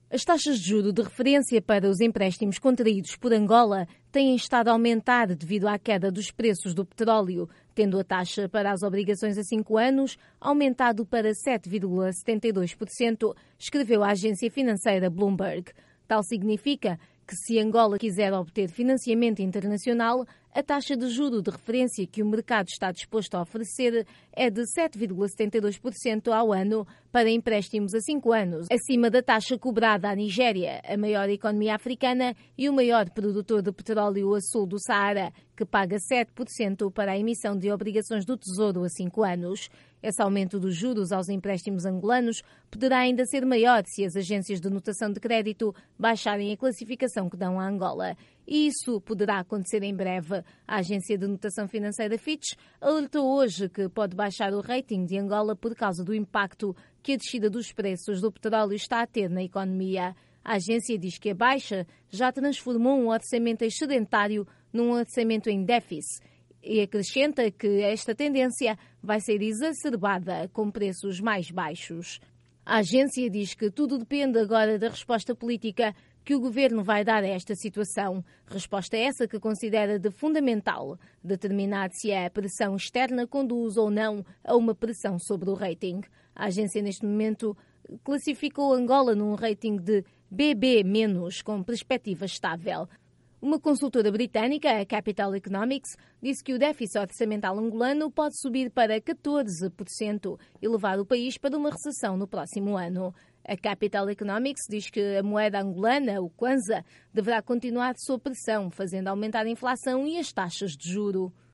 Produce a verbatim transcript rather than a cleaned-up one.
As taxas de juro de referência para os empréstimos contraídos por Angola têm estado a aumentar devido à queda dos preços do petróleo, tendo a taxa para as obrigações a cinco anos aumentado para sete vírgula setenta e dois por cento, escreveu a agência financeira Bloomberg. Tal significa que se Angola quiser obter financiamento internacional, a taxa de juro de referência que o mercado está disposto a oferecer é de sete vírgula setenta e dois por cento ao ano para empréstimos a cinco anos, acima da taxa cobrada à Nigéria, a maior economia africana e o maior produtor de petróleo a sul do Saara, que paga sete por cento para a emissão de obrigações do Tesouro a cinco anos. Esse aumento dos juros aos empréstimos angolanos poderá ainda ser maior se as agências de notação de crédito baixarem a classificação que dão a Angola. E isso poderá acontecer em breve. A agência de notação financeira Fitch alertou hoje que pode baixar o rating de Angola por causa do impacto que a descida dos preços do petróleo está a ter na economia. A agência diz que a baixa já transformou um orçamento excedentário num orçamento em déficit e acrescenta que esta tendência vai ser exacerbada com preços mais baixos. A agência diz que tudo depende agora da resposta política que o governo vai dar a esta situação. Resposta essa que considera de fundamental determinar se a pressão externa conduz ou não a uma pressão sobre o rating. A agência, neste momento, classificou Angola num rating de B B menos, com perspectiva estável. Uma consultora britânica, a Capital Economics, disse que o déficit orçamental angolano pode subir para catorze por cento e levar o país para uma recessão no próximo ano. A Capital Economics diz que a moeda angolana, o Kwanza, deverá continuar sob pressão, fazendo aumentar a inflação e as taxas de juro.